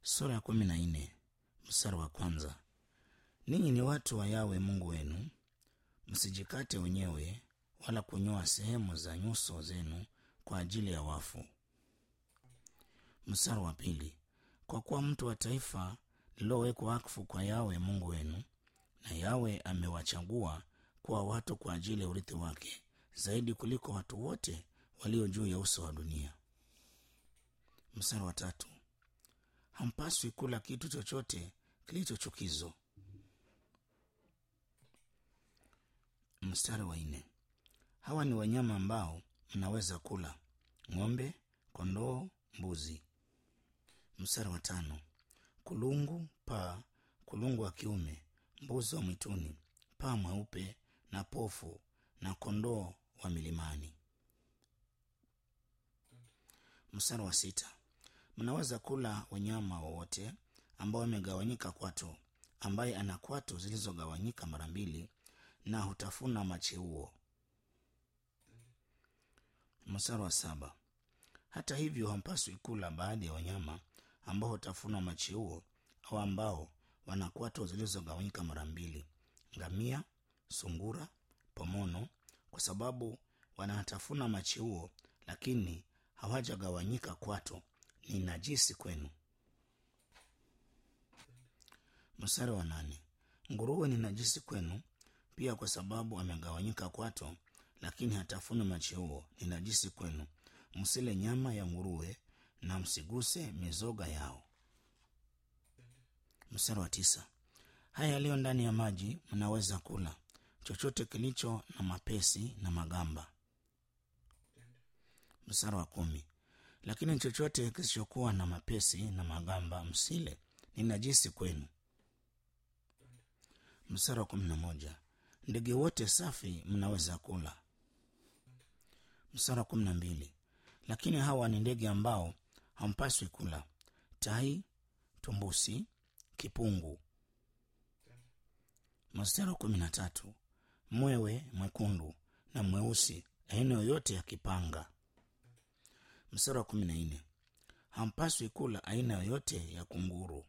Sura ya 14 mstari wa kwanza. Ninyi ni watu wa Yawe Mungu wenu, msijikate wenyewe wala kunyoa sehemu za nyuso zenu kwa ajili ya wafu. Mstari wa pili. Kwa kuwa mtu wa taifa lililowekwa wakfu kwa Yawe Mungu wenu, na Yawe amewachagua kuwa watu kwa ajili ya urithi wake zaidi kuliko watu wote walio juu ya uso wa dunia. Mstari wa tatu. Hampaswi kula kitu chochote kilicho chukizo. Mstari wa nne. Hawa ni wanyama ambao mnaweza kula: ng'ombe, kondoo, mbuzi. Mstari wa tano. Kulungu, paa, kulungu wa kiume, mbuzi wa mwituni, paa mweupe na pofu, na kondoo wa milimani. Mstari wa sita. Mnaweza kula wanyama wowote ambao wamegawanyika kwato, ambaye ana kwato zilizogawanyika mara mbili na hutafuna macheuo. Mstari wa saba. Hata hivyo hampaswi kula baadhi ya wanyama ambao hutafuna macheuo au ambao wana kwato zilizogawanyika mara mbili: ngamia, sungura, pomono, kwa sababu wanatafuna macheuo lakini hawajagawanyika kwato, ni najisi kwenu. Mstari wa nane. Nguruwe ni najisi kwenu pia, kwa sababu amegawanyika kwato lakini hatafuni macheuo, ni najisi kwenu. Msile nyama ya nguruwe na msiguse mizoga yao. Mstari wa tisa. Haya yaliyo ndani ya maji mnaweza kula: chochote kilicho na mapesi na magamba. Mstari wa kumi. Lakini chochote kisichokuwa na mapesi na magamba msile, ni najisi kwenu. Mstari wa 11. Ndege wote safi mnaweza kula. Mstari wa 12. Lakini hawa ni ndege ambao hampaswi kula: tai, tumbusi, kipungu. Mstari wa 13. Mwewe mwekundu na mweusi, aina yoyote ya kipanga. Mstari wa 14. Hampaswi kula aina yoyote ya kunguru.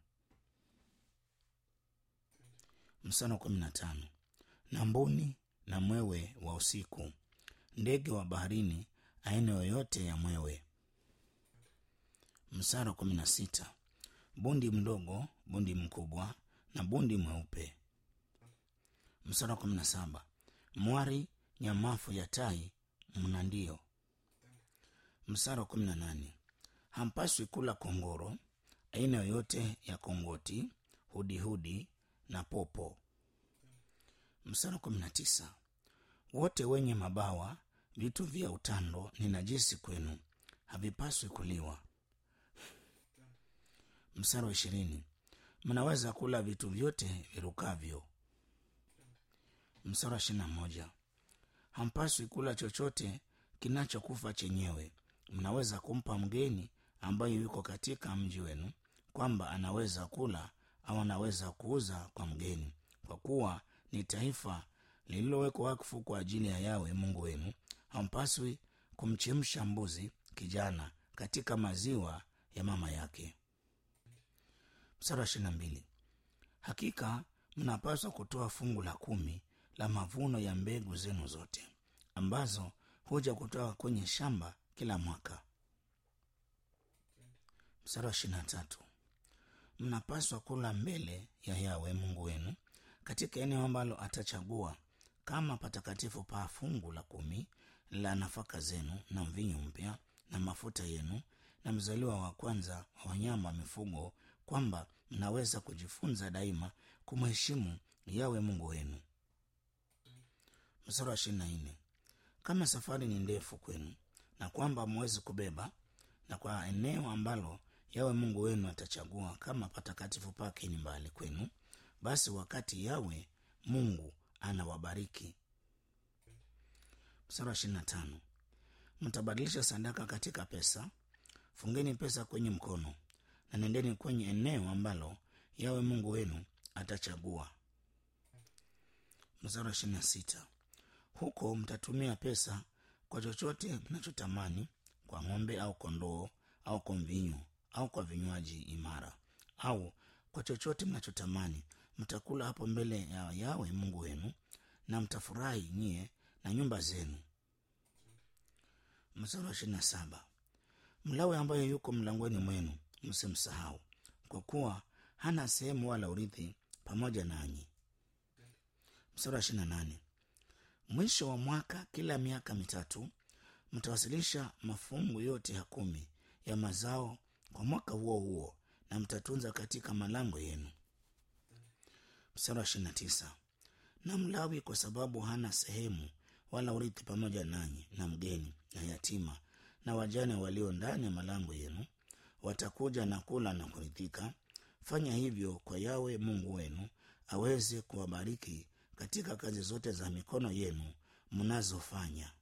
Mstari wa 15. Na mbuni na mwewe wa usiku, ndege wa baharini, aina yoyote ya mwewe. Mstari wa 16. Bundi mdogo, bundi mkubwa na bundi mweupe. Mstari wa 17. Mwari, nyamafu ya tai, mnandio. Mstari wa 18. Hampaswi kula kongoro, aina yoyote ya kongoti, hudihudi na popo. Mstari wa 19. Wote wenye mabawa, vitu vya utando, ni najisi kwenu, havipaswi kuliwa. Mstari wa 20. Mnaweza kula vitu vyote virukavyo. Mstari wa 21. Hampaswi kula chochote kinachokufa chenyewe. Mnaweza kumpa mgeni ambaye yuko katika mji wenu, kwamba anaweza kula au anaweza kuuza kwa mgeni, kwa kuwa ni taifa lililowekwa wakfu kwa ajili ya Yawe Mungu wenu. Hampaswi kumchemsha mbuzi kijana katika maziwa ya mama yake. Mstari wa 22. Hakika mnapaswa kutoa fungu la 10 la mavuno ya mbegu zenu zote, ambazo huja kutoka kwenye shamba kila mwaka. Mstari wa 23. Mnapaswa kula mbele ya Yawe Mungu wenu katika eneo ambalo atachagua kama patakatifu pa fungu la 10 la nafaka zenu na mvinyo mpya na mafuta yenu na mzaliwa wa kwanza wa wanyama wa mifugo, kwamba mnaweza kujifunza daima kumheshimu Yawe Mungu wenu. Mstari wa 24. Kama safari ni ndefu kwenu na kwamba mwezi kubeba, na kwa eneo ambalo Yawe Mungu wenu atachagua kama patakatifu pake ni mbali kwenu, basi wakati Yawe Mungu anawabariki. Mstari wa 25. Mtabadilisha sadaka katika pesa. Fungeni pesa kwenye mkono na nendeni kwenye eneo ambalo Yawe Mungu wenu atachagua. Mstari wa 26. Huko mtatumia pesa kwa chochote mnachotamani, kwa ng'ombe au kondoo au kwa mvinyo au kwa vinywaji imara au kwa chochote mnachotamani, mtakula hapo mbele ya Yawe Mungu wenu, na mtafurahi nyie na nyumba zenu. Mstari wa 27. Mlawi ambaye yuko mlangoni mwenu msimsahau, kwa kuwa hana sehemu wala urithi pamoja nanyi. Mstari wa 28. Mwisho wa mwaka, kila miaka mitatu, mtawasilisha mafungu yote ya 10 ya mazao kwa mwaka huo huo, na mtatunza katika malango yenu. Mstari wa 29. Na Mlawi, kwa sababu hana sehemu wala urithi pamoja nanyi, na mgeni na yatima na wajane walio ndani ya malango yenu, watakuja na kula na kuridhika. Fanya hivyo kwa Yawe Mungu wenu, aweze kuwabariki katika kazi zote za mikono yenu mnazofanya.